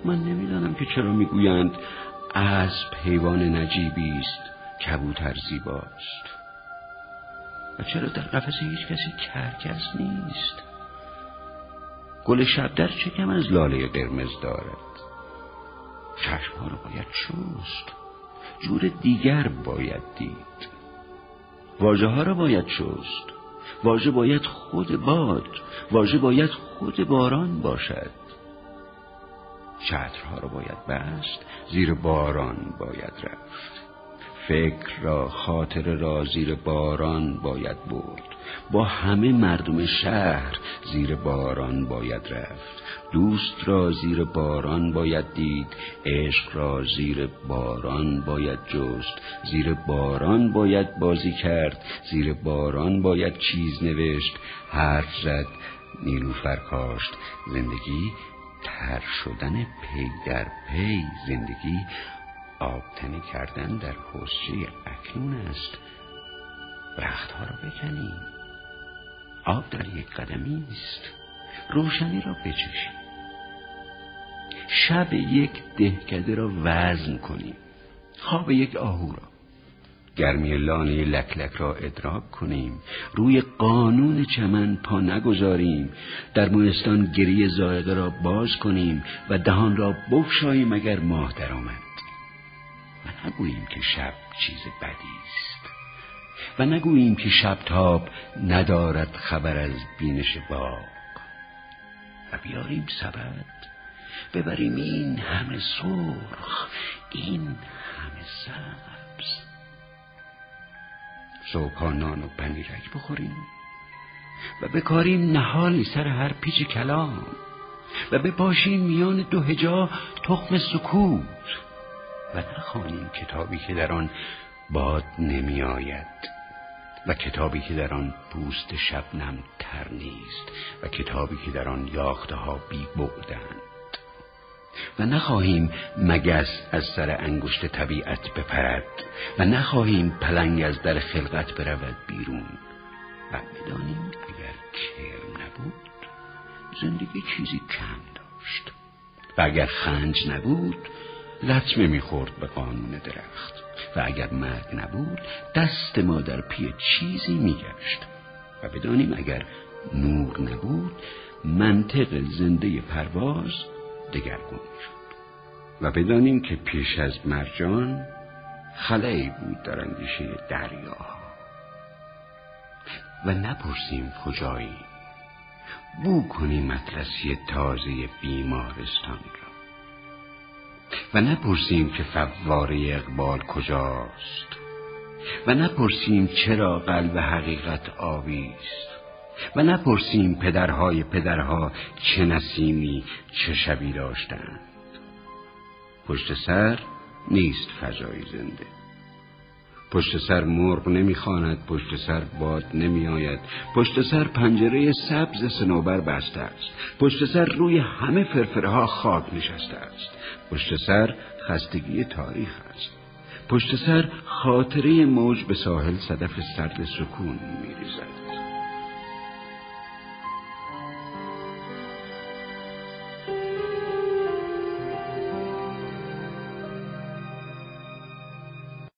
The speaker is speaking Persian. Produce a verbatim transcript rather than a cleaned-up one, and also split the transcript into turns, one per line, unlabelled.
من نمیدانم که چرا میگویند اسب حیوان نجیبی است، کبوتر زیباست. و چرا در قفس هیچ کسی کرکس نیست؟ گل شبدر چه کم از لاله قرمز دارد؟ چشمها را باید شست، جور دیگر باید دید. واژه ها را باید شست، واژه باید خود باد، واژه باید خود باران باشد. چترها را باید بست، زیر باران باید رفت. فکر را، خاطر را زیر باران باید برد. با همه مردم شهر زیر باران باید رفت. دوست را زیر باران باید دید، عشق را زیر باران باید جست. زیر باران باید بازی کرد، زیر باران باید چیز نوشت. حرف زد، نیلوفر کاشت. زندگی تر شدن پی در پی، زندگی آبتنی کردن در حوضچه اکنون است. رختها را بکنیم، آب در یک قدمی است. روشنی را بچشیم، شب یک دهکده را وزن کنیم، خواب یک آهو را، گرمی لانه لک لک را ادراک کنیم. روی قانون چمن پا نگذاریم، در مویستان گریه زائقه را باز کنیم و دهان را بگشاییم اگر ماه در آمد. و نگوییم که شب چیز بدی است، و نگوییم که شب تاب ندارد خبر از بینش باغ. و بیاریم سبد، ببریم این همه سرخ، این همه سبز. صبحا نان و پنیرک بخوریم و بکاریم نهالی سر هر پیچ کلام و بپاشیم میان دو هجا تخم سکوت و نخوانیم کتابی که در آن باد نمی آید و کتابی که در آن پوست شبنم تر نیست و کتابی که در آن یاخته ها بی بعدند و نخواهیم مگس از سر انگشت طبیعت بپرد و نخواهیم پلنگ از در خلقت برود بیرون و بدانیم اگر کرم نبود زندگی چیزی کم داشت و اگر خنج نبود لطمه میخورد به قانون درخت و اگر مرگ نبود دست ما در پی چیزی میگشت و بدانیم اگر نور نبود منطق زنده پرواز دگرگون شد و بدانیم که پیش از مرجان خلایی بود در اندیشه دریاها و نپرسیم کجایی، بو کنیم اطلسی تازه بیمارستان را و نپرسیم که فواره اقبال کجاست و نپرسیم چرا قلب حقیقت آبی است و نپرسیم پدرهای پدرها چه نسیمی چه شبی داشتند. پشت سر نیست فضای زنده، پشت سر مرغ نمیخواند، پشت سر باد نمی آید، پشت سر پنجره سبز صنوبر بسته است، پشت سر روی همه فرفرها خاک نشسته است، پشت سر خستگی تاریخ است، پشت سر خاطره موج به ساحل صدف سرد سکون می ریزد.